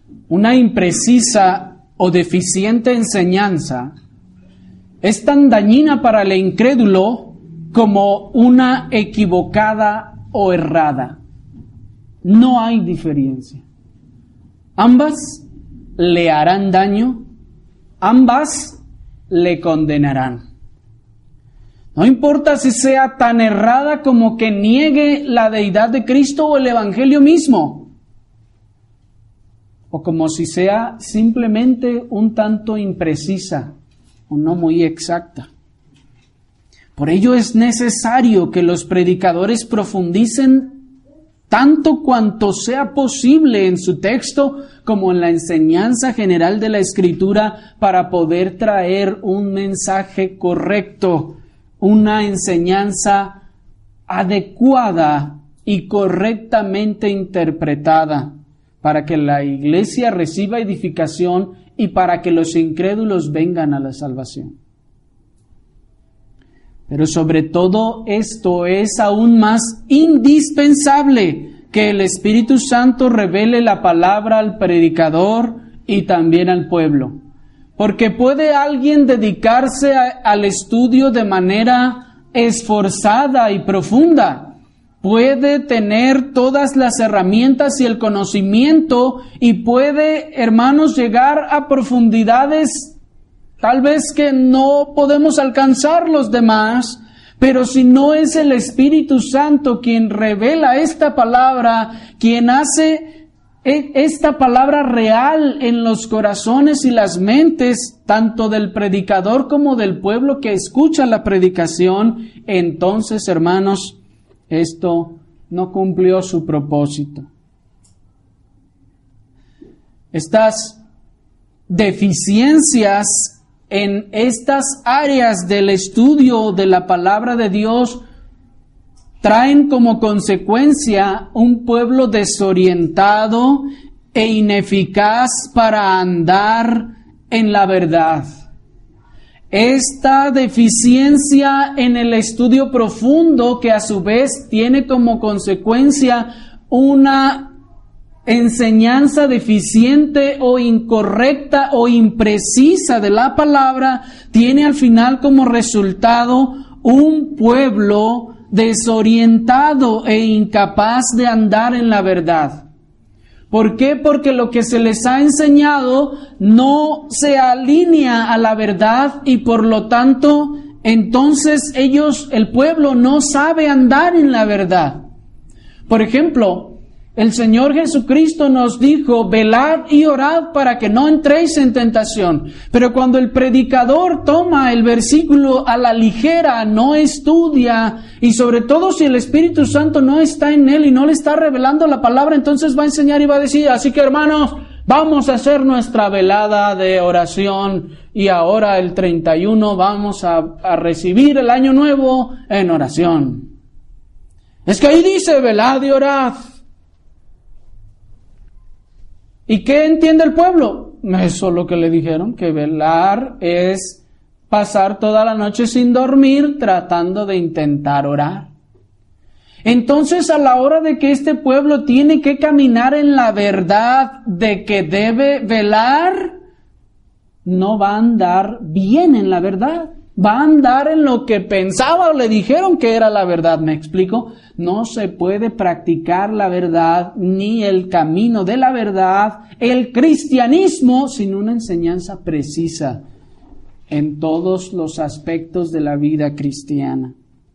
una imprecisa o deficiente enseñanza es tan dañina para el incrédulo como una equivocada o errada. No hay diferencia. Ambas le harán daño, ambas le condenarán. No importa si sea tan errada como que niegue la deidad de Cristo o el Evangelio mismo, o como si sea simplemente un tanto imprecisa o no muy exacta. Por ello es necesario que los predicadores profundicen tanto cuanto sea posible en su texto como en la enseñanza general de la Escritura para poder traer un mensaje correcto, una enseñanza adecuada y correctamente interpretada para que la iglesia reciba edificación y para que los incrédulos vengan a la salvación. Pero sobre todo esto es aún más indispensable que el Espíritu Santo revele la palabra al predicador y también al pueblo. Porque puede alguien dedicarse al estudio de manera esforzada y profunda. Puede tener todas las herramientas y el conocimiento y puede, hermanos, llegar a profundidades tal vez que no podemos alcanzar los demás, pero si no es el Espíritu Santo quien revela esta palabra, quien hace esta palabra real en los corazones y las mentes, tanto del predicador como del pueblo que escucha la predicación, entonces, hermanos, esto no cumplió su propósito. Estas deficiencias en estas áreas del estudio de la palabra de Dios traen como consecuencia un pueblo desorientado e ineficaz para andar en la verdad. Esta deficiencia en el estudio profundo, que a su vez tiene como consecuencia una enseñanza deficiente o incorrecta o imprecisa de la palabra, tiene al final como resultado un pueblo desorientado e incapaz de andar en la verdad. ¿Por qué? Porque lo que se les ha enseñado no se alinea a la verdad y por lo tanto, entonces el pueblo no sabe andar en la verdad. Por ejemplo, el Señor Jesucristo nos dijo, velad y orad para que no entréis en tentación. Pero cuando el predicador toma el versículo a la ligera, no estudia, y sobre todo si el Espíritu Santo no está en él y no le está revelando la palabra, entonces va a enseñar y va a decir, así que hermanos, vamos a hacer nuestra velada de oración y ahora el 31 vamos a recibir el año nuevo en oración. Es que ahí dice, velad y orad. ¿Y qué entiende el pueblo? Eso es lo que le dijeron, que velar es pasar toda la noche sin dormir tratando de intentar orar. Entonces, a la hora de que este pueblo tiene que caminar en la verdad de que debe velar, no va a andar bien en la verdad. Va a andar en lo que pensaba o le dijeron que era la verdad. ¿Me explico? No se puede practicar la verdad ni el camino de la verdad, el cristianismo, sin una enseñanza precisa en todos los aspectos de la vida cristiana.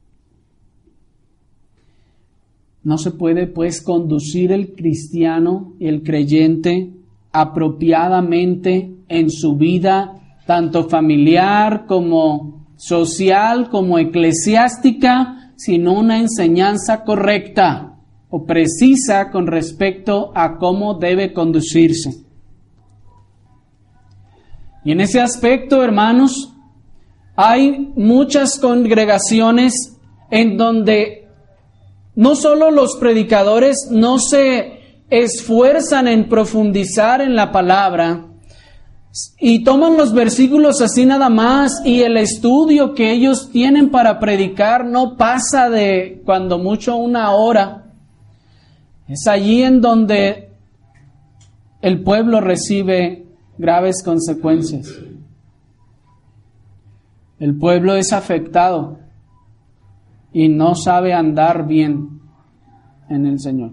No se puede, pues, conducir el cristiano y el creyente apropiadamente en su vida, tanto familiar como social, como eclesiástica, sino una enseñanza correcta o precisa con respecto a cómo debe conducirse. Y en ese aspecto, hermanos, hay muchas congregaciones en donde no solo los predicadores no se esfuerzan en profundizar en la palabra, y toman los versículos así nada más, y el estudio que ellos tienen para predicar no pasa de cuando mucho 1 hora. Es allí en donde el pueblo recibe graves consecuencias. El pueblo es afectado y no sabe andar bien en el Señor.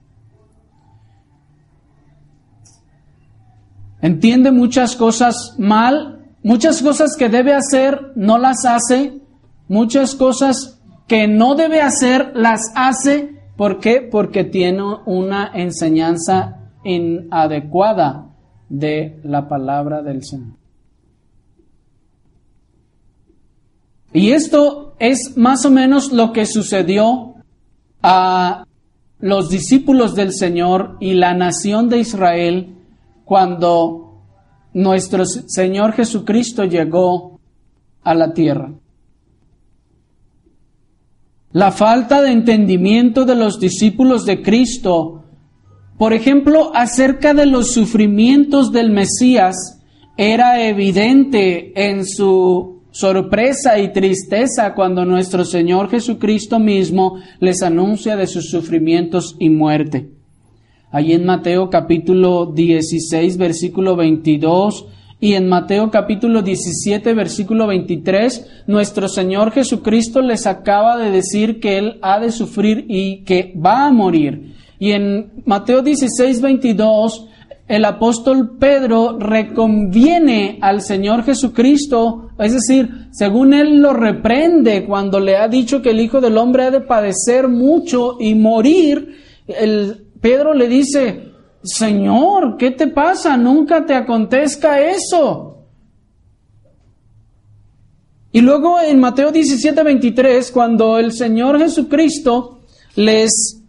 Entiende muchas cosas mal, muchas cosas que debe hacer no las hace, muchas cosas que no debe hacer las hace. ¿Por qué? Porque tiene una enseñanza inadecuada de la palabra del Señor. Y esto es más o menos lo que sucedió a los discípulos del Señor y la nación de Israel cuando nuestro Señor Jesucristo llegó a la tierra. La falta de entendimiento de los discípulos de Cristo, por ejemplo, acerca de los sufrimientos del Mesías, era evidente en su sorpresa y tristeza cuando nuestro Señor Jesucristo mismo les anuncia de sus sufrimientos y muerte. Allí en Mateo capítulo 16, versículo 22, y en Mateo capítulo 17, versículo 23, nuestro Señor Jesucristo les acaba de decir que Él ha de sufrir y que va a morir. Y en Mateo 16, 22, el apóstol Pedro reconviene al Señor Jesucristo, es decir, según él lo reprende cuando le ha dicho que el Hijo del Hombre ha de padecer mucho y morir. Pedro le dice: Señor, ¿qué te pasa? Nunca te acontezca eso. Y luego en Mateo 17, 23, cuando el Señor Jesucristo les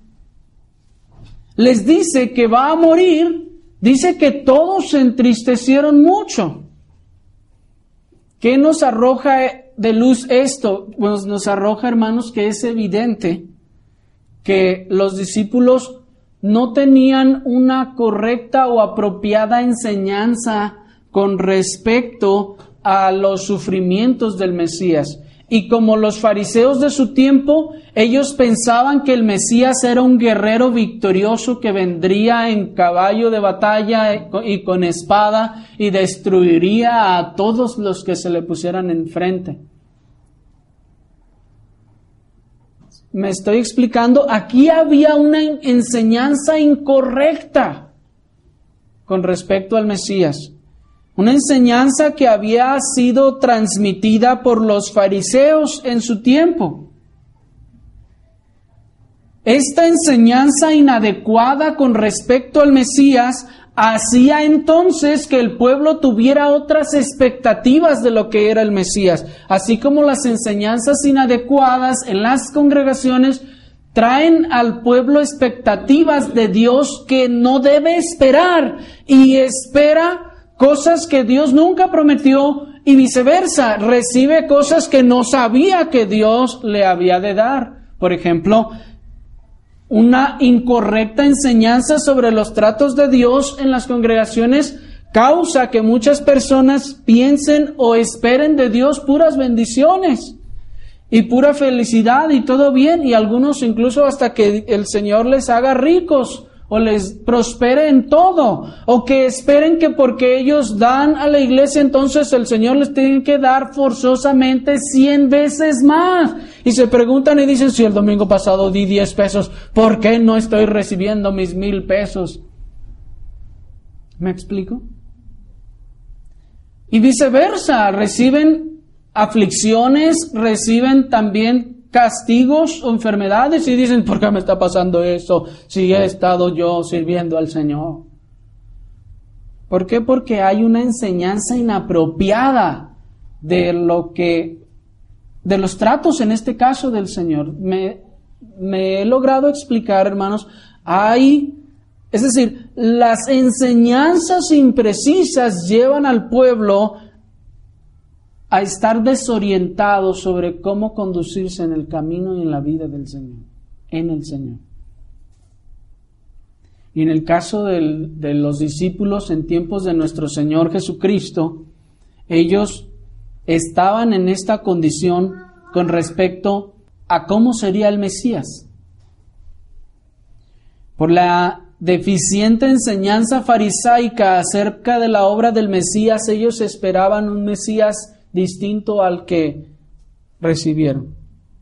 dice que va a morir, dice que todos se entristecieron mucho. ¿Qué nos arroja de luz esto? Pues nos arroja, hermanos, que es evidente que los discípulos no tenían una correcta o apropiada enseñanza con respecto a los sufrimientos del Mesías. Y como los fariseos de su tiempo, ellos pensaban que el Mesías era un guerrero victorioso que vendría en caballo de batalla y con espada y destruiría a todos los que se le pusieran enfrente. Me estoy explicando, aquí había una enseñanza incorrecta con respecto al Mesías. Una enseñanza que había sido transmitida por los fariseos en su tiempo. Esta enseñanza inadecuada con respecto al Mesías hacía entonces que el pueblo tuviera otras expectativas de lo que era el Mesías, así como las enseñanzas inadecuadas en las congregaciones traen al pueblo expectativas de Dios que no debe esperar y espera cosas que Dios nunca prometió y viceversa, recibe cosas que no sabía que Dios le había de dar. Por ejemplo, una incorrecta enseñanza sobre los tratos de Dios en las congregaciones causa que muchas personas piensen o esperen de Dios puras bendiciones y pura felicidad y todo bien, y algunos incluso hasta que el Señor les haga ricos o les prospere en todo, o que esperen que porque ellos dan a la iglesia, entonces el Señor les tiene que dar forzosamente 100 veces más. Y se preguntan y dicen: si el domingo pasado di 10 pesos, ¿por qué no estoy recibiendo mis 1,000 pesos? ¿Me explico? Y viceversa, reciben aflicciones, reciben también castigos o enfermedades y dicen: ¿por qué me está pasando eso si he estado yo sirviendo al Señor? ¿Por qué? Porque hay una enseñanza inapropiada de los tratos, en este caso, del Señor. Me he logrado explicar, hermanos. Es decir, las enseñanzas imprecisas llevan al pueblo a estar desorientados sobre cómo conducirse en el camino y en la vida del Señor, en el Señor. Y en el caso de los discípulos en tiempos de nuestro Señor Jesucristo, ellos estaban en esta condición con respecto a cómo sería el Mesías. Por la deficiente enseñanza farisaica acerca de la obra del Mesías, ellos esperaban un Mesías distinto al que recibieron.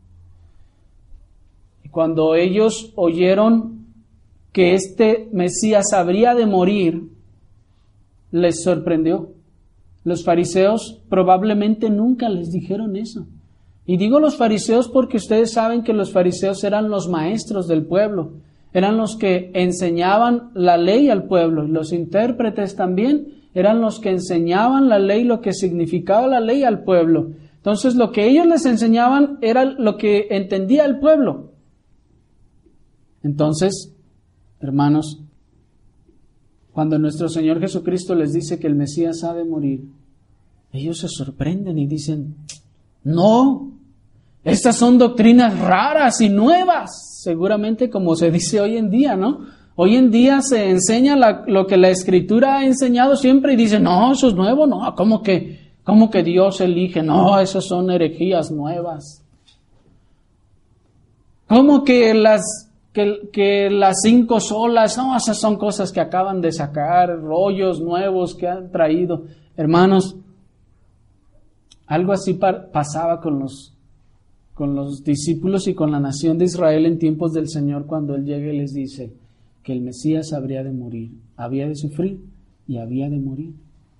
Y cuando ellos oyeron que este Mesías habría de morir, les sorprendió. Los fariseos probablemente nunca les dijeron eso. Y digo los fariseos porque ustedes saben que los fariseos eran los maestros del pueblo, eran los que enseñaban la ley al pueblo, y los intérpretes también eran los que enseñaban la ley, lo que significaba la ley al pueblo. Entonces lo que ellos les enseñaban era lo que entendía el pueblo. Entonces, hermanos, cuando nuestro Señor Jesucristo les dice que el Mesías ha de morir, ellos se sorprenden y dicen, no, estas son doctrinas raras y nuevas. Seguramente como se dice hoy en día, ¿no? Hoy en día se enseña lo que la Escritura ha enseñado siempre y dice, no, eso es nuevo, no, ¿cómo que Dios elige? No, esas son herejías nuevas. ¿Cómo que las 5 solas? No, esas son cosas que acaban de sacar, rollos nuevos que han traído. Hermanos, algo así pasaba con los discípulos y con la nación de Israel en tiempos del Señor, cuando Él llega y les dice que el Mesías habría de morir, había de sufrir y había de morir.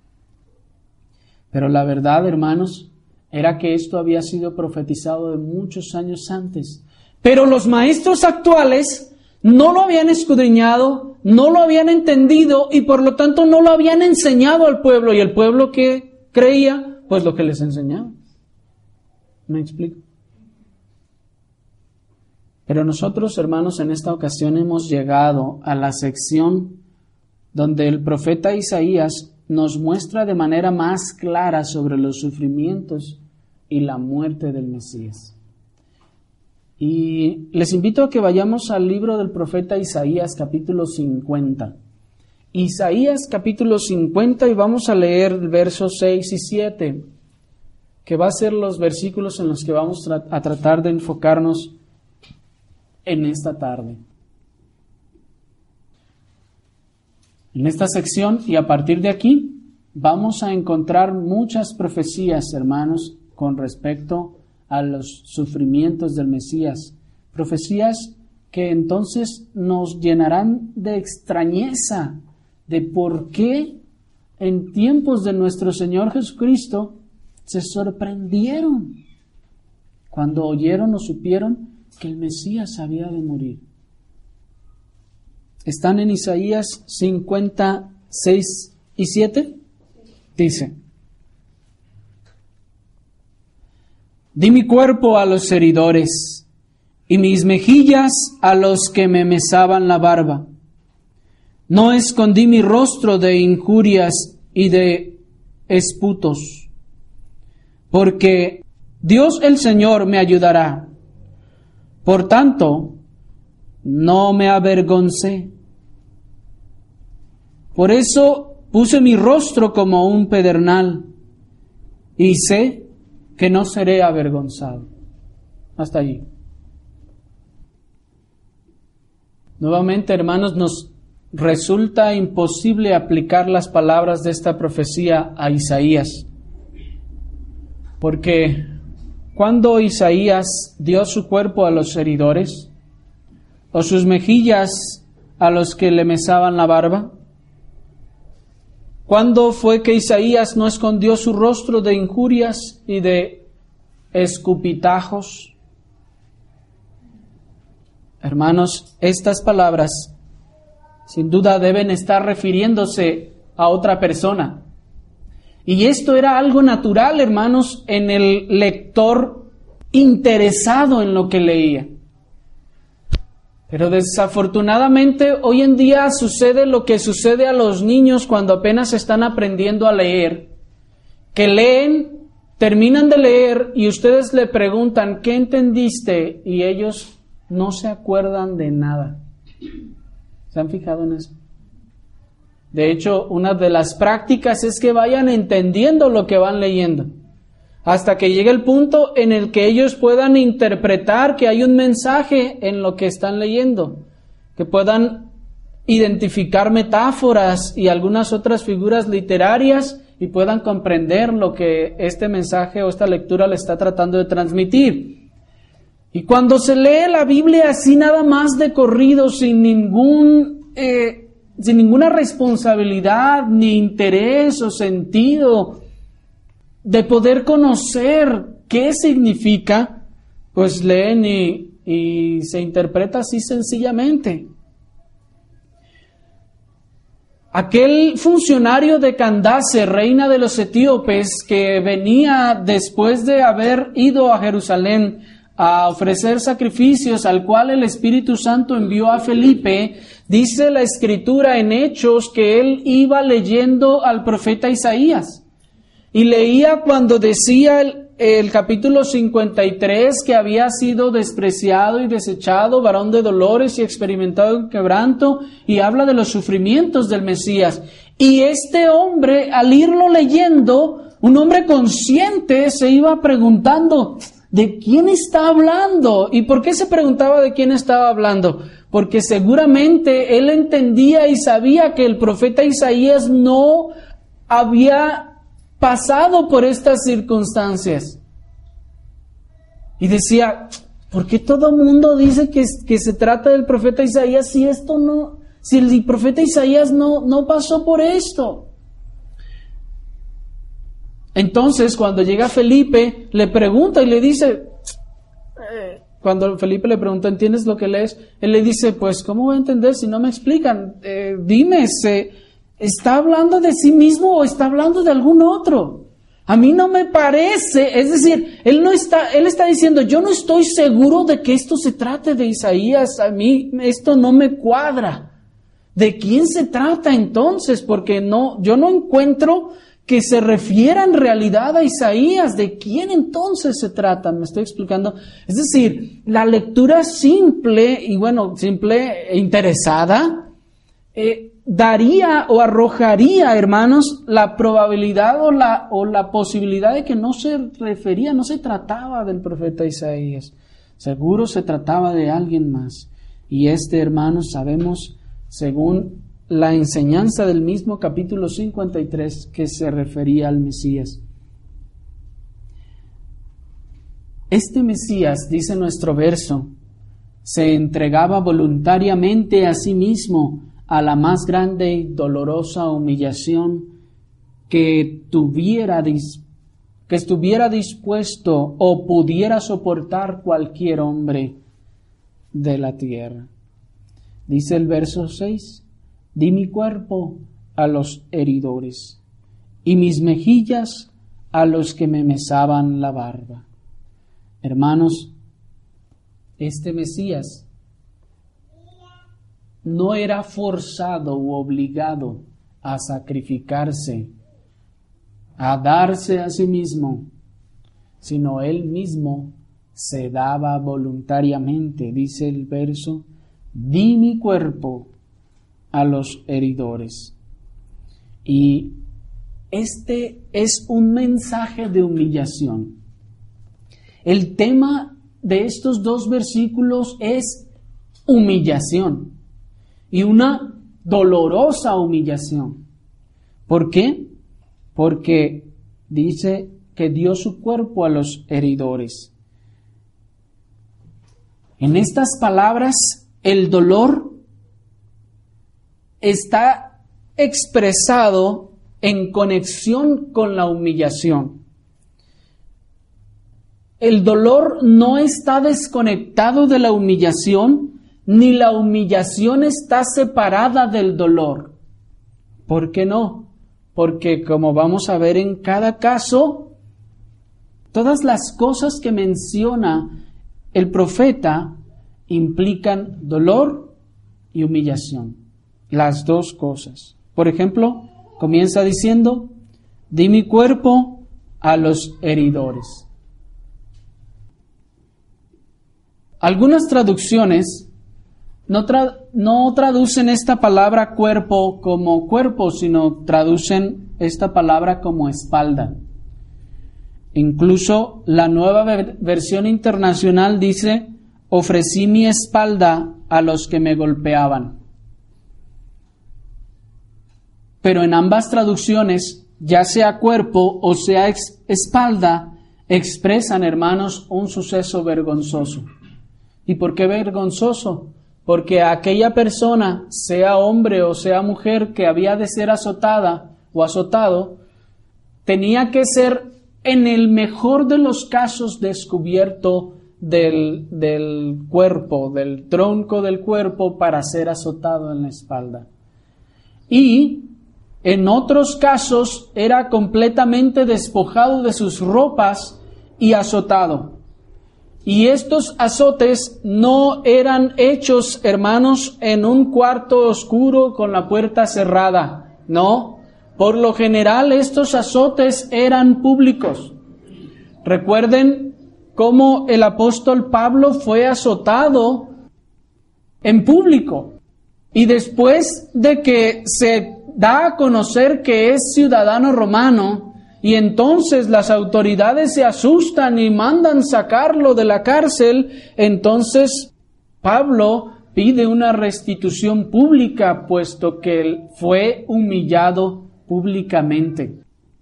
Pero la verdad, hermanos, era que esto había sido profetizado de muchos años antes. Pero los maestros actuales no lo habían escudriñado, no lo habían entendido y por lo tanto no lo habían enseñado al pueblo. Y el pueblo que creía, pues lo que les enseñaba. ¿Me explico? Pero nosotros, hermanos, en esta ocasión hemos llegado a la sección donde el profeta Isaías nos muestra de manera más clara sobre los sufrimientos y la muerte del Mesías. Y les invito a que vayamos al libro del profeta Isaías, capítulo 50. Isaías, capítulo 50, y vamos a leer versos 6 y 7, que va a ser los versículos en los que vamos a tratar de enfocarnos en esta tarde. En esta sección y a partir de aquí vamos a encontrar muchas profecías, hermanos, con respecto a los sufrimientos del Mesías. Profecías que entonces nos llenarán de extrañeza de por qué en tiempos de nuestro Señor Jesucristo se sorprendieron cuando oyeron o supieron que el Mesías había de morir. ¿Están en Isaías 56 y 7? Dice: di mi cuerpo a los heridores y mis mejillas a los que me mesaban la barba. No escondí mi rostro de injurias y de esputos, porque Dios el Señor me ayudará. Por tanto, no me avergoncé. Por eso puse mi rostro como un pedernal y sé que no seré avergonzado. Hasta allí. Nuevamente, hermanos, nos resulta imposible aplicar las palabras de esta profecía a Isaías, porque cuando Isaías dio su cuerpo a los heridores, o sus mejillas a los que le mesaban la barba, ¿cuándo fue que Isaías no escondió su rostro de injurias y de escupitajos? Hermanos, estas palabras sin duda deben estar refiriéndose a otra persona. Y esto era algo natural, hermanos, en el lector interesado en lo que leía. Pero desafortunadamente hoy en día sucede lo que sucede a los niños cuando apenas están aprendiendo a leer, que leen, terminan de leer y ustedes le preguntan ¿qué entendiste? Y ellos no se acuerdan de nada. ¿Se han fijado en eso? De hecho, una de las prácticas es que vayan entendiendo lo que van leyendo, hasta que llegue el punto en el que ellos puedan interpretar que hay un mensaje en lo que están leyendo, que puedan identificar metáforas y algunas otras figuras literarias y puedan comprender lo que este mensaje o esta lectura le está tratando de transmitir. Y cuando se lee la Biblia así nada más de corrido, sin ninguna responsabilidad, ni interés o sentido de poder conocer qué significa, pues leen y se interpreta así sencillamente. Aquel funcionario de Candace, reina de los etíopes, que venía después de haber ido a Jerusalén a ofrecer sacrificios, al cual el Espíritu Santo envió a Felipe, dice la Escritura en Hechos que él iba leyendo al profeta Isaías. Y leía cuando decía el capítulo 53 que había sido despreciado y desechado, varón de dolores y experimentado en quebranto, y habla de los sufrimientos del Mesías. Y este hombre, al irlo leyendo, un hombre consciente se iba preguntando, ¿de quién está hablando? ¿Y por qué se preguntaba de quién estaba hablando? Porque seguramente él entendía y sabía que el profeta Isaías no había pasado por estas circunstancias. Y decía, ¿por qué todo el mundo dice que se trata del profeta Isaías si el profeta Isaías no pasó por esto? Entonces, cuando llega Felipe, le pregunta y le dice, cuando Felipe le pregunta, ¿entiendes lo que lees? Él le dice, pues, ¿cómo voy a entender si no me explican? Dime, ¿está hablando de sí mismo o está hablando de algún otro? A mí no me parece, es decir, él está diciendo, yo no estoy seguro de que esto se trate de Isaías, a mí esto no me cuadra. ¿De quién se trata entonces? Porque yo no encuentro que se refiera en realidad a Isaías. ¿De quién entonces se trata? ¿Me estoy explicando? Es decir, la lectura simple e interesada, daría o arrojaría, hermanos, la probabilidad o la posibilidad de que no se trataba del profeta Isaías. Seguro se trataba de alguien más. Y hermanos, sabemos, según la enseñanza del mismo capítulo 53, que se refería al Mesías. Este Mesías, dice nuestro verso, se entregaba voluntariamente a sí mismo a la más grande y dolorosa humillación que estuviera dispuesto o pudiera soportar cualquier hombre de la tierra. Dice el verso 6, di mi cuerpo a los heridores y mis mejillas a los que me mesaban la barba. Hermanos, este Mesías no era forzado u obligado a sacrificarse, a darse a sí mismo, sino él mismo se daba voluntariamente. Dice el verso, di mi cuerpo a los heridores. Y este es un mensaje de humillación. El tema de estos dos versículos es humillación. Y una dolorosa humillación. ¿Por qué? Porque dice que dio su cuerpo a los heridores. En estas palabras, el dolor está expresado en conexión con la humillación. El dolor no está desconectado de la humillación, ni la humillación está separada del dolor. ¿Por qué no? Porque, como vamos a ver en cada caso, todas las cosas que menciona el profeta implican dolor y humillación. Las dos cosas. Por ejemplo, comienza diciendo, di mi cuerpo a los heridores. Algunas traducciones no traducen esta palabra cuerpo como cuerpo, sino traducen esta palabra como espalda. Incluso la Nueva Versión Internacional dice, ofrecí mi espalda a los que me golpeaban. pero en ambas traducciones, ya sea cuerpo o sea espalda, expresan, hermanos, un suceso vergonzoso. ¿Y por qué vergonzoso? Porque aquella persona, sea hombre o sea mujer, que había de ser azotada o azotado, tenía que ser, en el mejor de los casos, descubierto del cuerpo, del tronco del cuerpo, para ser azotado en la espalda. Y en otros casos era completamente despojado de sus ropas y azotado. Y estos azotes no eran hechos, hermanos, en un cuarto oscuro con la puerta cerrada. No, por lo general estos azotes eran públicos. Recuerden cómo el apóstol Pablo fue azotado en público. Y después de que se da a conocer que es ciudadano romano, y entonces las autoridades se asustan y mandan sacarlo de la cárcel, entonces Pablo pide una restitución pública, puesto que él fue humillado públicamente.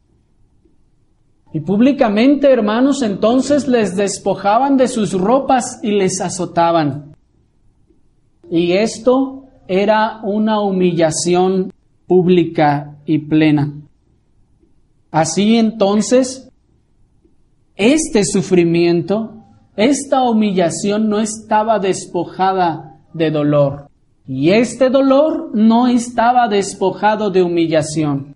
Y públicamente, hermanos, entonces les despojaban de sus ropas y les azotaban. Y esto era una humillación pública y plena. Así entonces, este sufrimiento, esta humillación no estaba despojada de dolor. Y este dolor no estaba despojado de humillación.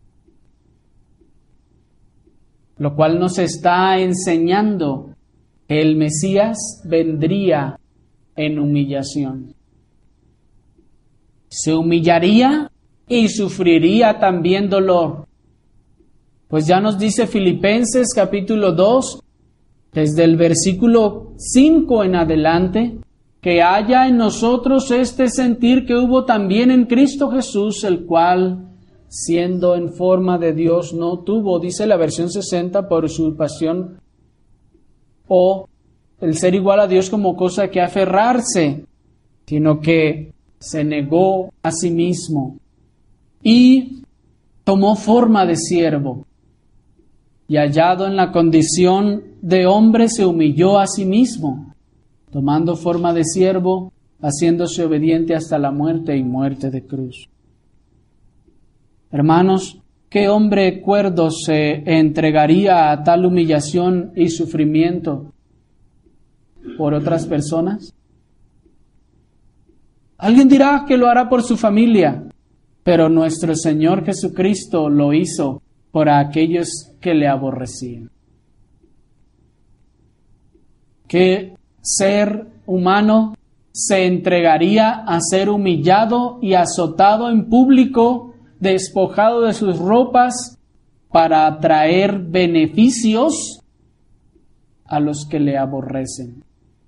Lo cual nos está enseñando que el Mesías vendría en humillación. Se humillaría y sufriría también dolor. Pues ya nos dice Filipenses capítulo 2, desde el versículo 5 en adelante, que haya en nosotros este sentir que hubo también en Cristo Jesús, el cual, siendo en forma de Dios, no tuvo, dice la versión 60, por usurpación o el ser igual a Dios como cosa que aferrarse, sino que se negó a sí mismo y tomó forma de siervo. Y hallado en la condición de hombre, se humilló a sí mismo, tomando forma de siervo, haciéndose obediente hasta la muerte y muerte de cruz. Hermanos, ¿qué hombre cuerdo se entregaría a tal humillación y sufrimiento por otras personas? Alguien dirá que lo hará por su familia, pero nuestro Señor Jesucristo lo hizo por aquellos que le aborrecían. ¿Qué ser humano se entregaría a ser humillado y azotado en público, despojado de sus ropas, para atraer beneficios a los que le aborrecen?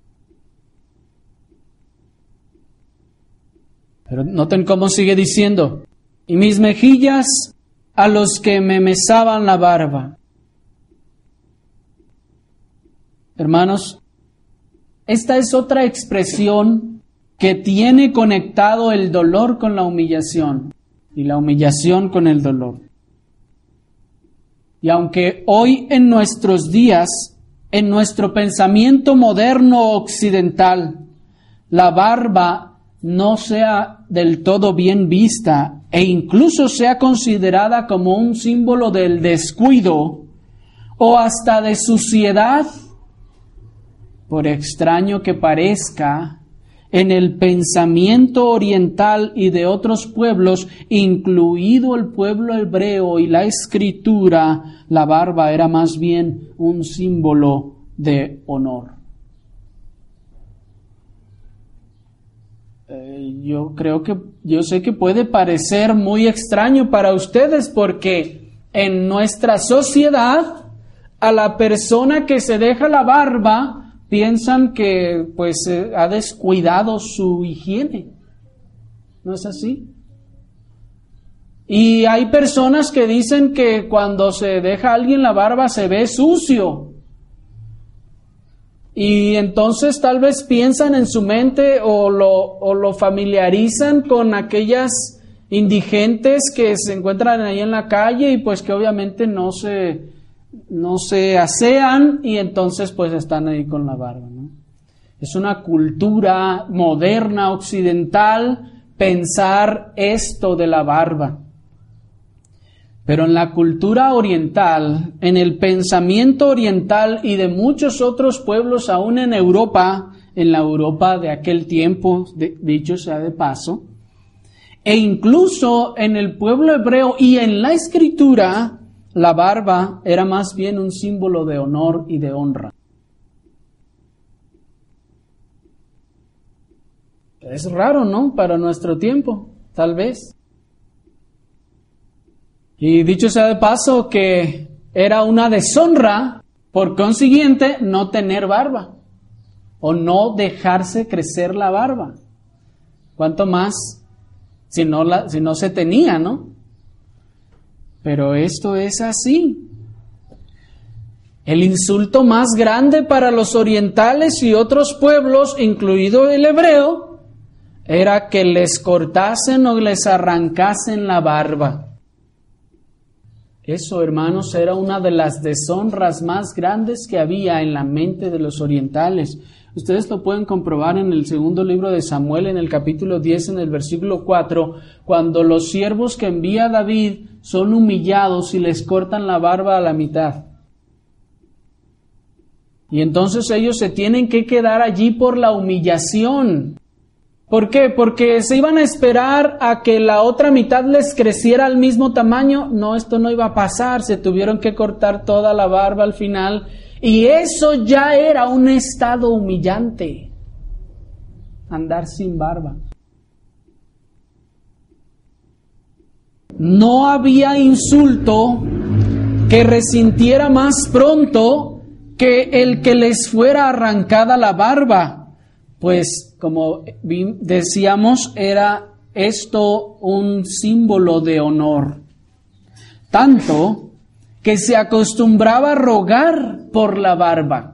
Pero noten cómo sigue diciendo: y mis mejillas a los que me mesaban la barba. Hermanos, esta es otra expresión que tiene conectado el dolor con la humillación y la humillación con el dolor. Y aunque hoy en nuestros días, en nuestro pensamiento moderno occidental, la barba no sea del todo bien vista e incluso sea considerada como un símbolo del descuido o hasta de suciedad, por extraño que parezca, en el pensamiento oriental y de otros pueblos, incluido el pueblo hebreo y la escritura, la barba era más bien un símbolo de honor. Yo sé que puede parecer muy extraño para ustedes, porque en nuestra sociedad a la persona que se deja la barba piensan que ha descuidado su higiene. ¿No es así? Y hay personas que dicen que cuando se deja a alguien la barba se ve sucio. Y entonces tal vez piensan en su mente o lo familiarizan con aquellas indigentes que se encuentran ahí en la calle y pues que obviamente no se asean y entonces pues están ahí con la barba, ¿no? Es una cultura moderna, occidental, pensar esto de la barba. Pero en la cultura oriental, en el pensamiento oriental y de muchos otros pueblos aún en Europa, en la Europa de aquel tiempo, dicho sea de paso, e incluso en el pueblo hebreo y en la Escritura, la barba era más bien un símbolo de honor y de honra. Es raro, ¿no? Para nuestro tiempo, tal vez. Y dicho sea de paso que era una deshonra, por consiguiente, no tener barba o no dejarse crecer la barba. ¿Cuánto más si no se tenía, no? Pero esto es así. El insulto más grande para los orientales y otros pueblos, incluido el hebreo, era que les cortasen o les arrancasen la barba. Eso, hermanos, era una de las deshonras más grandes que había en la mente de los orientales. Ustedes lo pueden comprobar en el segundo libro de Samuel, en el capítulo 10, en el versículo 4, cuando los siervos que envía David son humillados y les cortan la barba a la mitad. Y entonces ellos se tienen que quedar allí por la humillación. ¿Por qué? Porque se iban a esperar a que la otra mitad les creciera al mismo tamaño. No, esto no iba a pasar. Se tuvieron que cortar toda la barba al final. Y eso ya era un estado humillante. Andar sin barba. No había insulto que resintiera más pronto que el que les fuera arrancada la barba. Pues, como decíamos, era esto un símbolo de honor. Tanto que se acostumbraba a rogar por la barba.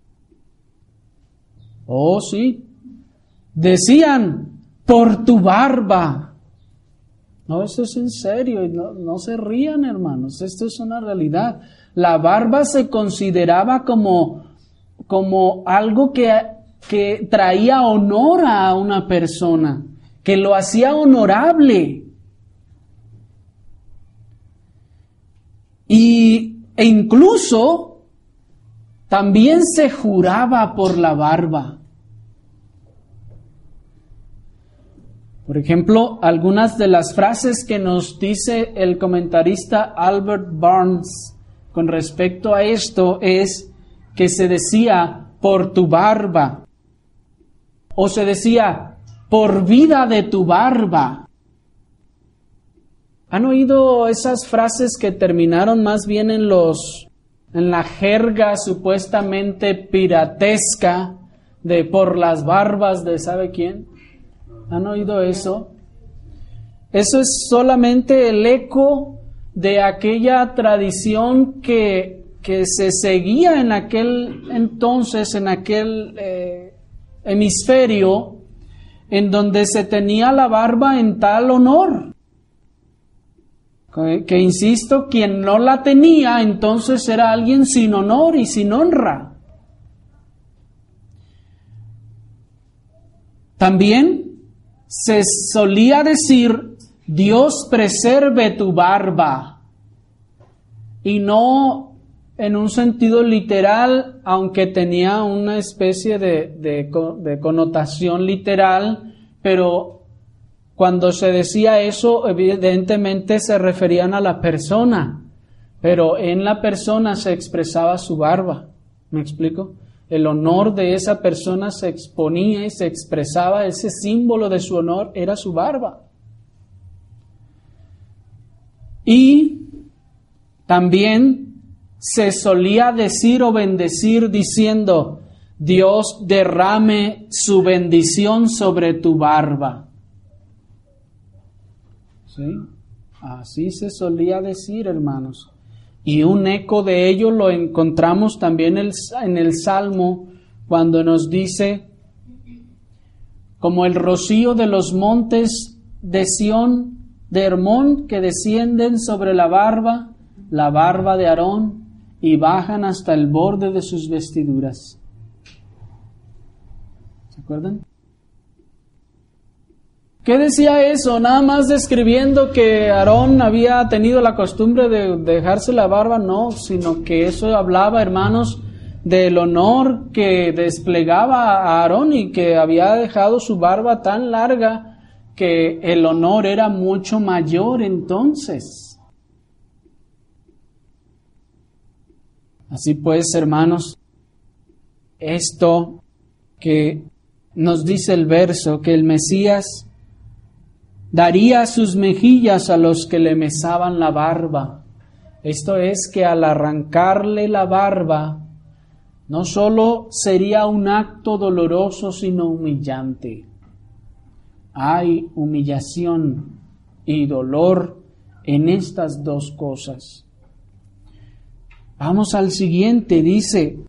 Oh, sí. Decían, por tu barba. No, eso es en serio. No se rían, hermanos. Esto es una realidad. La barba se consideraba como algo que traía honor a una persona, que lo hacía honorable. E incluso también se juraba por la barba. Por ejemplo, algunas de las frases que nos dice el comentarista Albert Barnes con respecto a esto es que se decía por tu barba. O se decía, por vida de tu barba. ¿Han oído esas frases que terminaron más bien en la jerga supuestamente piratesca de por las barbas de ¿sabe quién? ¿Han oído eso? Eso es solamente el eco de aquella tradición que se seguía en aquel entonces, en aquel hemisferio, en donde se tenía la barba en tal honor, que insisto, quien no la tenía entonces era alguien sin honor y sin honra. También se solía decir, Dios preserve tu barba, y no en un sentido literal, aunque tenía una especie de connotación literal, pero cuando se decía eso, evidentemente se referían a la persona, pero en la persona se expresaba su barba. ¿Me explico? El honor de esa persona se exponía y se expresaba, ese símbolo de su honor era su barba. Y también se solía decir o bendecir diciendo, Dios derrame su bendición sobre tu barba. ¿Sí? Así se solía decir, hermanos. Y un eco de ello lo encontramos también en el Salmo, cuando nos dice, como el rocío de los montes de Sión, de Hermón que descienden sobre la barba de Aarón, y bajan hasta el borde de sus vestiduras. ¿Se acuerdan? ¿Qué decía eso? Nada más describiendo que Aarón había tenido la costumbre de dejarse la barba, no, sino que eso hablaba, hermanos, del honor que desplegaba a Aarón y que había dejado su barba tan larga que el honor era mucho mayor entonces. Así pues, hermanos, esto que nos dice el verso, que el Mesías daría sus mejillas a los que le mesaban la barba. Esto es que al arrancarle la barba, no solo sería un acto doloroso, sino humillante. Hay humillación y dolor en estas dos cosas. Vamos al siguiente, dice: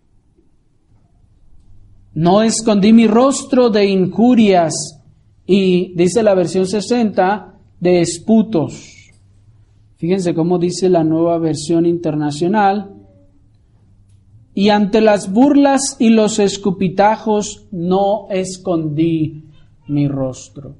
no escondí mi rostro de injurias, y dice la versión 60, de esputos. Fíjense cómo dice la Nueva Versión Internacional: y ante las burlas y los escupitajos no escondí mi rostro.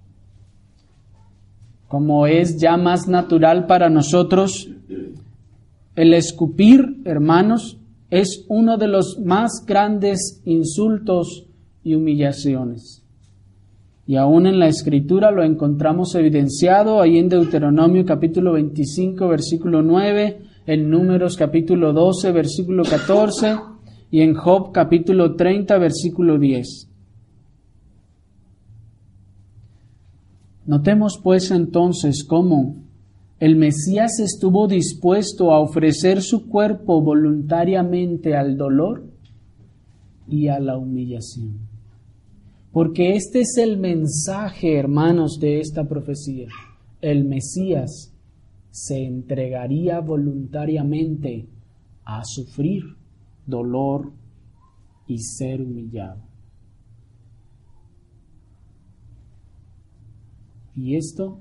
Como es ya más natural para nosotros, el escupir, hermanos, es uno de los más grandes insultos y humillaciones. Y aún en la Escritura lo encontramos evidenciado ahí en Deuteronomio capítulo 25, versículo 9, en Números capítulo 12, versículo 14, y en Job capítulo 30, versículo 10. Notemos pues entonces cómo el Mesías estuvo dispuesto a ofrecer su cuerpo voluntariamente al dolor y a la humillación. Porque este es el mensaje, hermanos, de esta profecía. El Mesías se entregaría voluntariamente a sufrir dolor y ser humillado. Y esto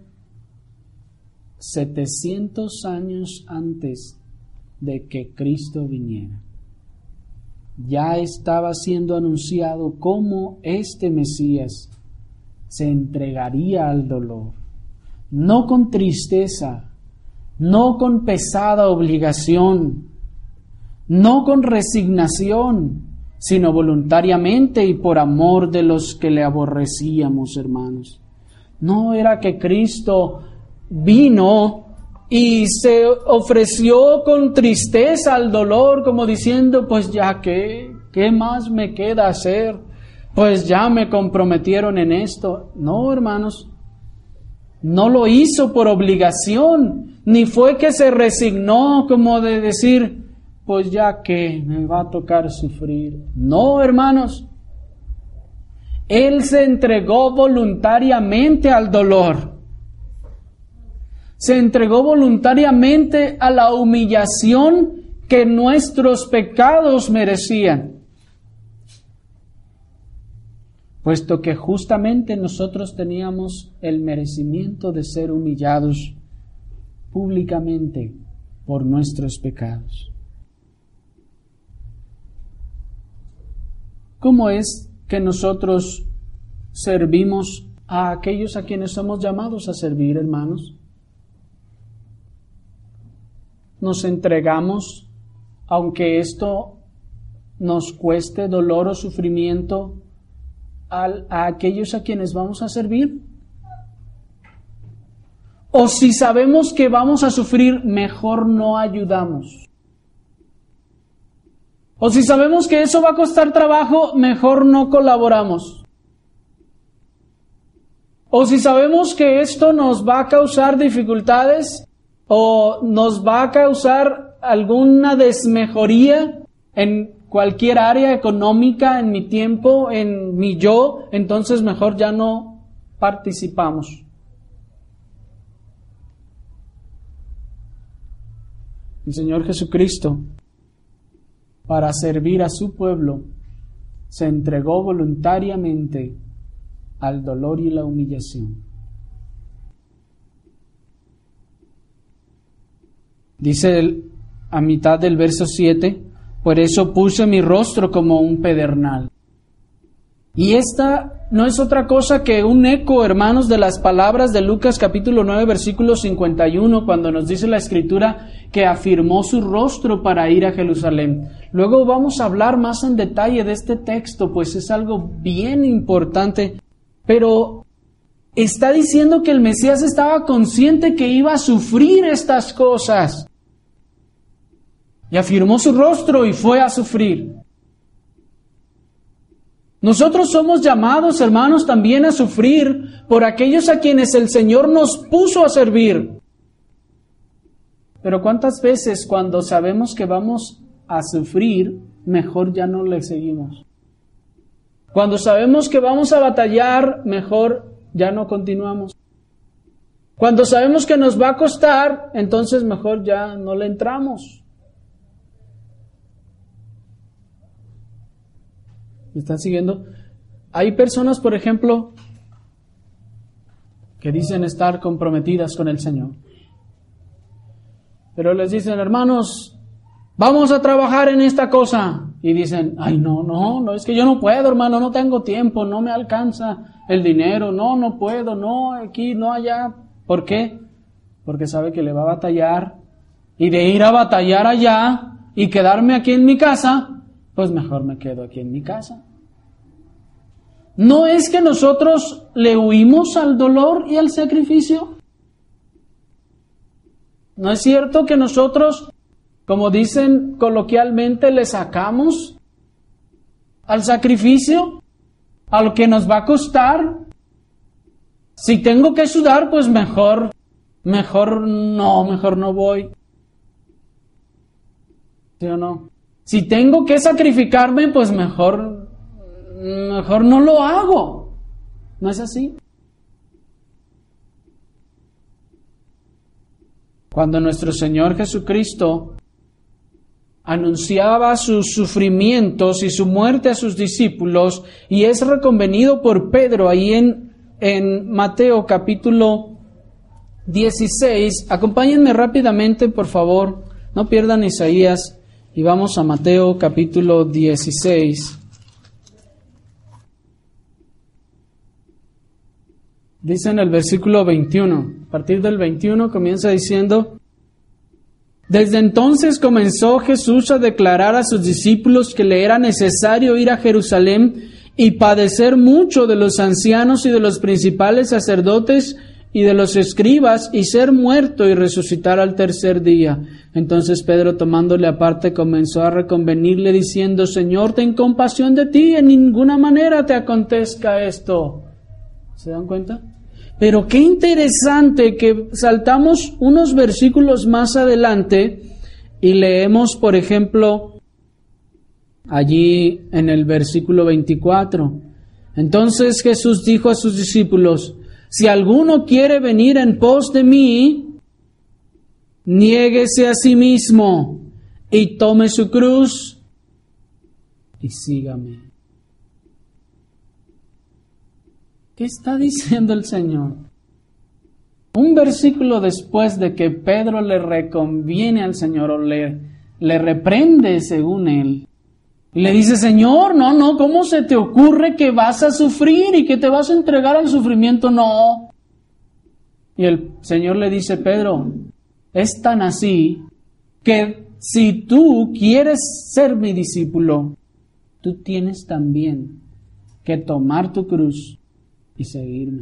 700 años antes de que Cristo viniera. Ya estaba siendo anunciado cómo este Mesías se entregaría al dolor, no con tristeza, no con pesada obligación, no con resignación, sino voluntariamente y por amor de los que le aborrecíamos, hermanos. No era que Cristo vino y se ofreció con tristeza al dolor, como diciendo, pues ya ¿qué más me queda hacer? Pues ya me comprometieron en esto. No, hermanos, no lo hizo por obligación, ni fue que se resignó como de decir, pues ya que me va a tocar sufrir. No, hermanos, Él se entregó voluntariamente al dolor. Se entregó voluntariamente a la humillación que nuestros pecados merecían. Puesto que justamente nosotros teníamos el merecimiento de ser humillados públicamente por nuestros pecados. ¿Cómo es que nosotros servimos a aquellos a quienes somos llamados a servir, hermanos? Nos entregamos, aunque esto nos cueste dolor o sufrimiento, a aquellos a quienes vamos a servir. O si sabemos que vamos a sufrir, mejor no ayudamos. O si sabemos que eso va a costar trabajo, mejor no colaboramos. O si sabemos que esto nos va a causar dificultades o nos va a causar alguna desmejoría en cualquier área económica, en mi tiempo, en mi yo, entonces mejor ya no participamos. El Señor Jesucristo, para servir a su pueblo, se entregó voluntariamente al dolor y la humillación. Dice a mitad del verso 7, por eso puse mi rostro como un pedernal. Y esta no es otra cosa que un eco, hermanos, de las palabras de Lucas capítulo 9, versículo 51, cuando nos dice la Escritura que afirmó su rostro para ir a Jerusalén. Luego vamos a hablar más en detalle de este texto, pues es algo bien importante, pero está diciendo que el Mesías estaba consciente que iba a sufrir estas cosas. Y afirmó su rostro y fue a sufrir. Nosotros somos llamados, hermanos, también a sufrir por aquellos a quienes el Señor nos puso a servir. Pero ¿cuántas veces cuando sabemos que vamos a sufrir, mejor ya no le seguimos? Cuando sabemos que vamos a batallar, mejor ya no continuamos. Cuando sabemos que nos va a costar, entonces mejor ya no le entramos. ¿Me están siguiendo? Hay personas, por ejemplo, que dicen estar comprometidas con el Señor. Pero les dicen, hermanos, vamos a trabajar en esta cosa. Y dicen, ay, no, es que yo no puedo, hermano, no tengo tiempo, no me alcanza el dinero, no puedo, no aquí, no allá. ¿Por qué? Porque sabe que le va a batallar. Y de ir a batallar allá y quedarme aquí en mi casa, pues mejor me quedo aquí en mi casa. ¿No es que nosotros le huimos al dolor y al sacrificio? ¿No es cierto que nosotros, como dicen coloquialmente, le sacamos al sacrificio, a lo que nos va a costar? Si tengo que sudar, pues mejor no voy. ¿Sí o no? Si tengo que sacrificarme, pues mejor no lo hago. ¿No es así? Cuando nuestro Señor Jesucristo anunciaba sus sufrimientos y su muerte a sus discípulos, y es reconvenido por Pedro ahí en Mateo capítulo 16, acompáñenme rápidamente, por favor, no pierdan Isaías. Y vamos a Mateo capítulo 16. Dice en el versículo 21, a partir del 21 comienza diciendo, desde entonces comenzó Jesús a declarar a sus discípulos que le era necesario ir a Jerusalén y padecer mucho de los ancianos y de los principales sacerdotes y de los escribas, y ser muerto y resucitar al tercer día. Entonces Pedro, tomándole aparte, comenzó a reconvenirle diciendo, Señor, ten compasión de ti, en ninguna manera te acontezca esto. ¿Se dan cuenta? Pero qué interesante que saltamos unos versículos más adelante y leemos, por ejemplo, allí en el versículo 24. Entonces Jesús dijo a sus discípulos, si alguno quiere venir en pos de mí, niéguese a sí mismo y tome su cruz y sígame. ¿Qué está diciendo el Señor? Un versículo después de que Pedro le reconviene al Señor o le reprende según él. Y le dice, Señor, no, ¿cómo se te ocurre que vas a sufrir y que te vas a entregar al sufrimiento? No. Y el Señor le dice, Pedro, es tan así que si tú quieres ser mi discípulo, tú tienes también que tomar tu cruz y seguirme.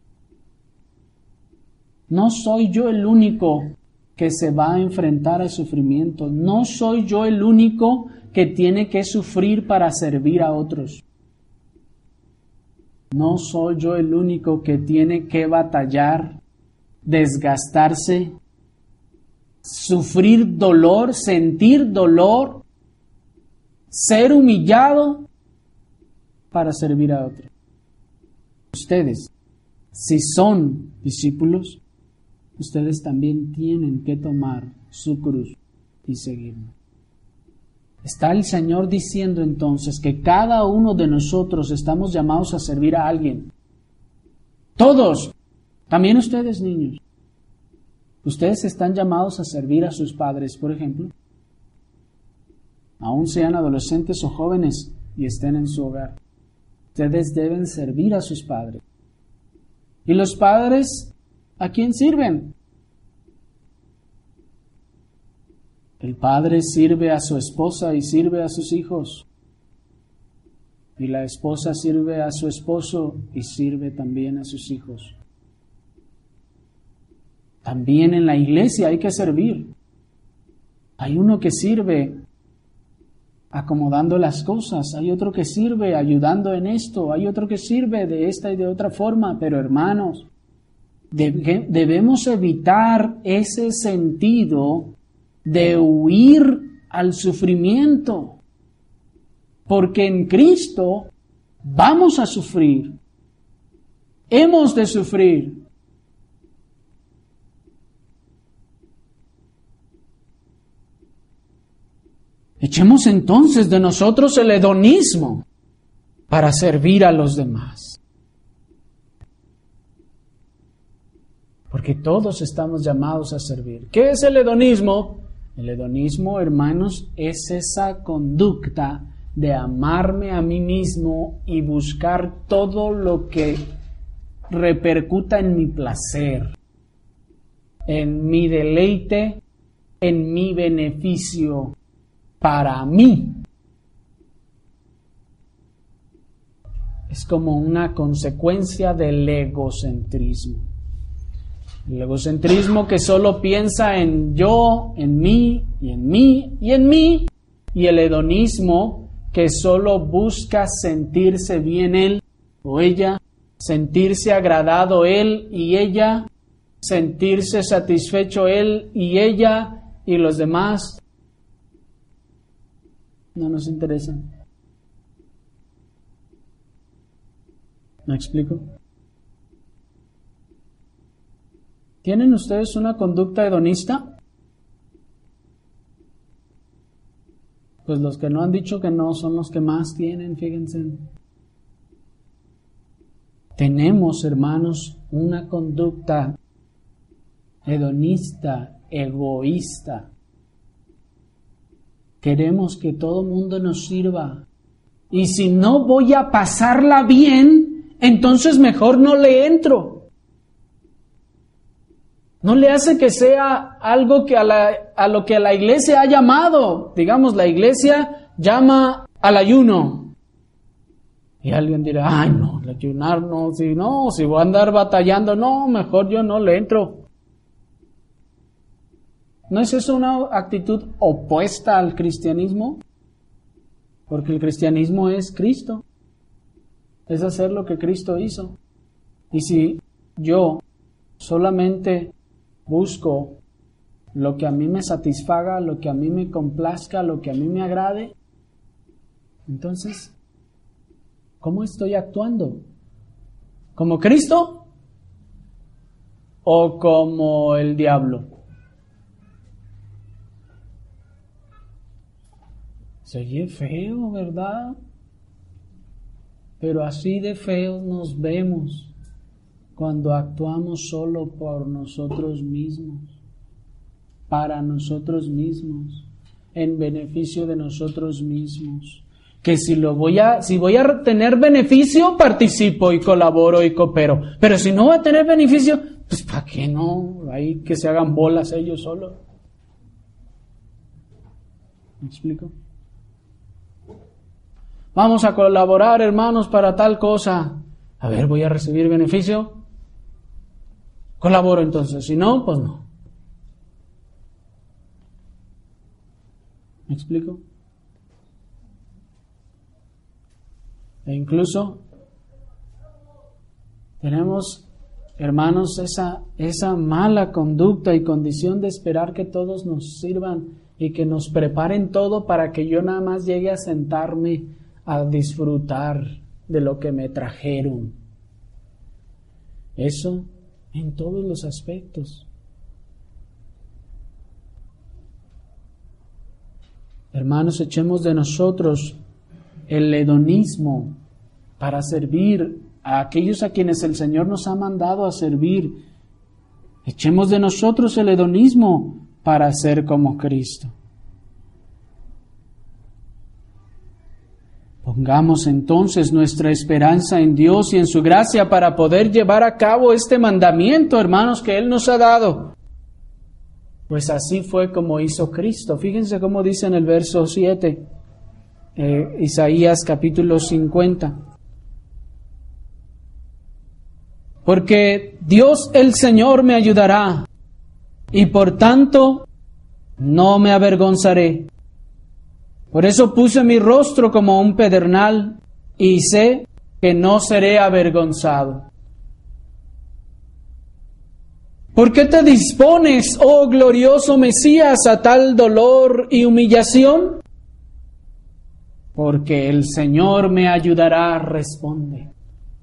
No soy yo el único que se va a enfrentar al sufrimiento. No soy yo el único que tiene que sufrir para servir a otros. No soy yo el único que tiene que batallar, desgastarse, sufrir dolor, sentir dolor, ser humillado para servir a otros. Ustedes, si son discípulos, ustedes también tienen que tomar su cruz y seguirme. Está el Señor diciendo entonces que cada uno de nosotros estamos llamados a servir a alguien. Todos, también ustedes niños. Ustedes están llamados a servir a sus padres, por ejemplo. Aún sean adolescentes o jóvenes y estén en su hogar. Ustedes deben servir a sus padres. ¿Y los padres a quién sirven? El padre sirve a su esposa y sirve a sus hijos. Y la esposa sirve a su esposo y sirve también a sus hijos. También en la iglesia hay que servir. Hay uno que sirve acomodando las cosas, hay otro que sirve ayudando en esto, hay otro que sirve de esta y de otra forma, pero hermanos, debemos evitar ese sentido de huir al sufrimiento, porque en Cristo vamos a sufrir, hemos de sufrir. Echemos entonces de nosotros el hedonismo para servir a los demás. Porque todos estamos llamados a servir. ¿Qué es el hedonismo? El hedonismo, hermanos, es esa conducta de amarme a mí mismo y buscar todo lo que repercuta en mi placer, en mi deleite, en mi beneficio. Para mí. Es como una consecuencia del egocentrismo. El egocentrismo que solo piensa en yo, en mí, y en mí, y en mí. Y el hedonismo que solo busca sentirse bien él o ella, sentirse agradado él y ella, sentirse satisfecho él y ella y los demás. No nos interesa. ¿Me explico? ¿Tienen ustedes una conducta hedonista? Pues los que no han dicho que no son los que más tienen, fíjense. Tenemos, hermanos, una conducta hedonista, egoísta. Queremos que todo mundo nos sirva. Y si no voy a pasarla bien, entonces mejor no le entro. No le hace que sea algo que a lo que la iglesia ha llamado. Digamos, la iglesia llama al ayuno. Y alguien dirá, ay no, el ayunar no, si voy a andar batallando, no, mejor yo no le entro. ¿No es eso una actitud opuesta al cristianismo? Porque el cristianismo es Cristo. Es hacer lo que Cristo hizo. Y si yo solamente busco lo que a mí me satisfaga, lo que a mí me complazca, lo que a mí me agrade, entonces, ¿cómo estoy actuando? ¿Como Cristo o como el diablo? Se oye feo, ¿verdad? Pero así de feos nos vemos cuando actuamos solo por nosotros mismos, para nosotros mismos, en beneficio de nosotros mismos. Que si voy a tener beneficio, participo y colaboro y coopero. Pero si no voy a tener beneficio, pues ¿para qué no? Ahí que se hagan bolas ellos solos. ¿Me explico? Vamos a colaborar, hermanos, para tal cosa. A ver, ¿voy a recibir beneficio? Colaboro entonces. Si no, pues no. ¿Me explico? E incluso tenemos, hermanos, esa mala conducta y condición de esperar que todos nos sirvan y que nos preparen todo para que yo nada más llegue a sentarme a disfrutar de lo que me trajeron. Eso en todos los aspectos. Hermanos, echemos de nosotros el hedonismo para servir a aquellos a quienes el Señor nos ha mandado a servir. Echemos de nosotros el hedonismo para ser como Cristo. Pongamos entonces nuestra esperanza en Dios y en su gracia para poder llevar a cabo este mandamiento, hermanos, que Él nos ha dado. Pues así fue como hizo Cristo. Fíjense cómo dice en el verso 7, Isaías capítulo 50. Porque Dios el Señor me ayudará, y por tanto no me avergonzaré. Por eso puse mi rostro como un pedernal, y sé que no seré avergonzado. ¿Por qué te dispones, oh glorioso Mesías, a tal dolor y humillación? Porque el Señor me ayudará, responde.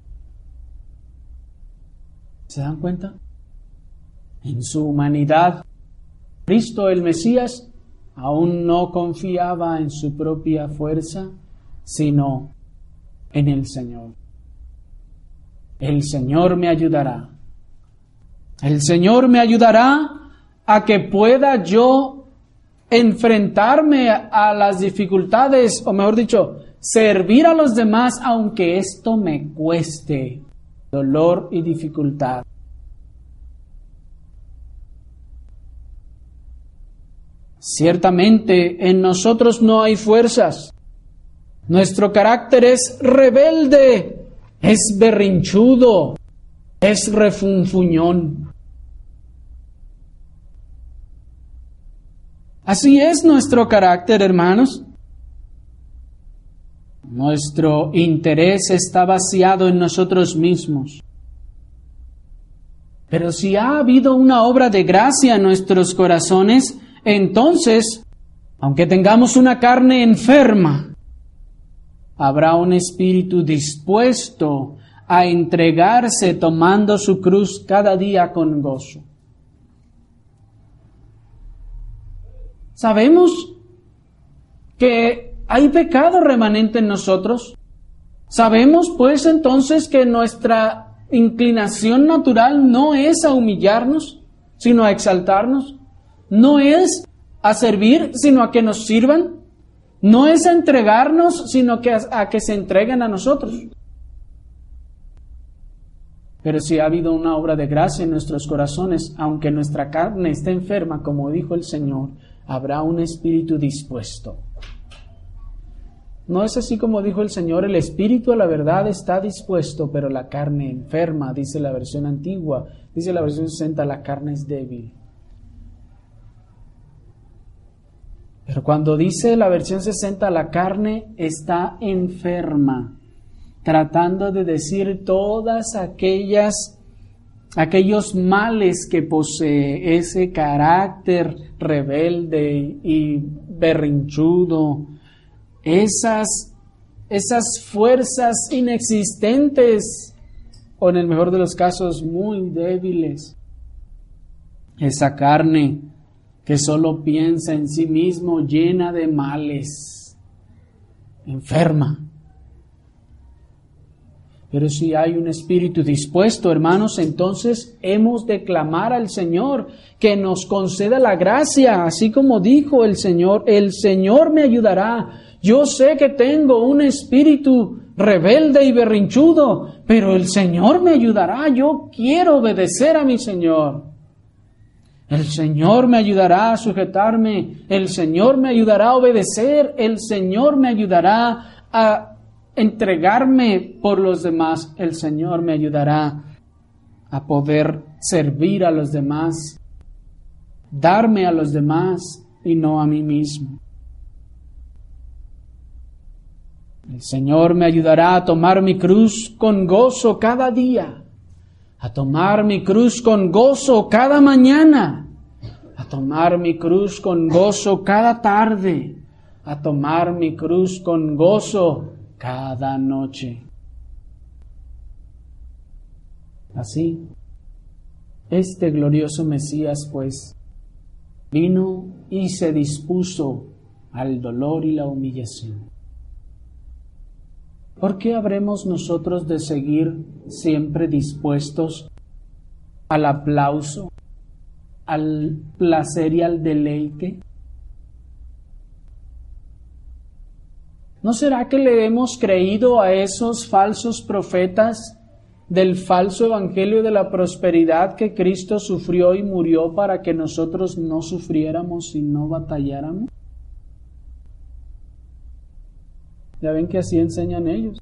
¿Se dan cuenta? En su humanidad, Cristo el Mesías aún no confiaba en su propia fuerza, sino en el Señor. El Señor me ayudará. El Señor me ayudará a que pueda yo enfrentarme a las dificultades, o mejor dicho, servir a los demás aunque esto me cueste dolor y dificultad. Ciertamente en nosotros no hay fuerzas. Nuestro carácter es rebelde, es berrinchudo, es refunfuñón. Así es nuestro carácter, hermanos. Nuestro interés está vaciado en nosotros mismos. Pero si ha habido una obra de gracia en nuestros corazones, entonces, aunque tengamos una carne enferma, habrá un espíritu dispuesto a entregarse tomando su cruz cada día con gozo. Sabemos que hay pecado remanente en nosotros. Sabemos pues entonces que nuestra inclinación natural no es a humillarnos, sino a exaltarnos. No es a servir, sino a que nos sirvan. No es a entregarnos, sino que a que se entreguen a nosotros. Pero si ha habido una obra de gracia en nuestros corazones, aunque nuestra carne esté enferma, como dijo el Señor, habrá un espíritu dispuesto. No es así como dijo el Señor, el espíritu a la verdad está dispuesto, pero la carne enferma, dice la versión antigua, dice la versión 60, la carne es débil. Pero cuando dice la versión 60, la carne está enferma, tratando de decir todas aquellos males que posee, ese carácter rebelde y berrinchudo, esas fuerzas inexistentes, o en el mejor de los casos muy débiles, esa carne que solo piensa en sí mismo, llena de males, enferma. Pero si hay un espíritu dispuesto, hermanos, entonces hemos de clamar al Señor que nos conceda la gracia, así como dijo el Señor me ayudará. Yo sé que tengo un espíritu rebelde y berrinchudo, pero el Señor me ayudará. Yo quiero obedecer a mi Señor. El Señor me ayudará a sujetarme, el Señor me ayudará a obedecer, el Señor me ayudará a entregarme por los demás, el Señor me ayudará a poder servir a los demás, darme a los demás y no a mí mismo. El Señor me ayudará a tomar mi cruz con gozo cada día, a tomar mi cruz con gozo cada mañana, a tomar mi cruz con gozo cada tarde, a tomar mi cruz con gozo cada noche. Así, este glorioso Mesías, pues, vino y se dispuso al dolor y la humillación. ¿Por qué habremos nosotros de seguir siempre dispuestos al aplauso, al placer y al deleite? ¿No será que le hemos creído a esos falsos profetas del falso evangelio de la prosperidad que Cristo sufrió y murió para que nosotros no sufriéramos y no batalláramos? Ya ven que así enseñan ellos.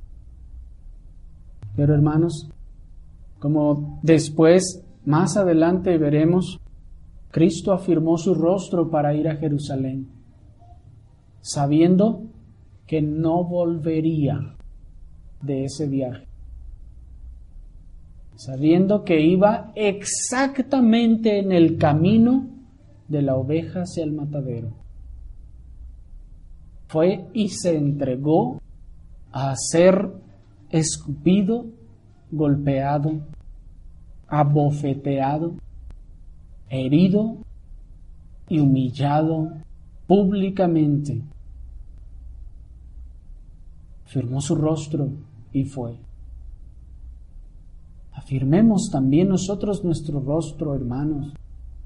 Pero hermanos, como después, más adelante veremos, Cristo afirmó su rostro para ir a Jerusalén, sabiendo que no volvería de ese viaje, sabiendo que iba exactamente en el camino de la oveja hacia el matadero. Fue y se entregó a ser escupido, golpeado, abofeteado, herido y humillado públicamente. Afirmó su rostro y fue. Afirmemos también nosotros nuestro rostro, hermanos,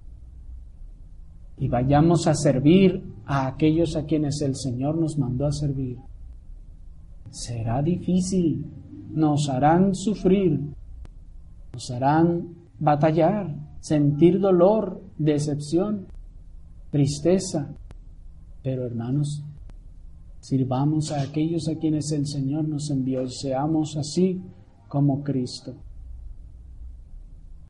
y vayamos a servir a aquellos a quienes el Señor nos mandó a servir. Será difícil, nos harán sufrir, nos harán batallar, sentir dolor, decepción, tristeza, pero hermanos, sirvamos a aquellos a quienes el Señor nos envió y seamos así como Cristo.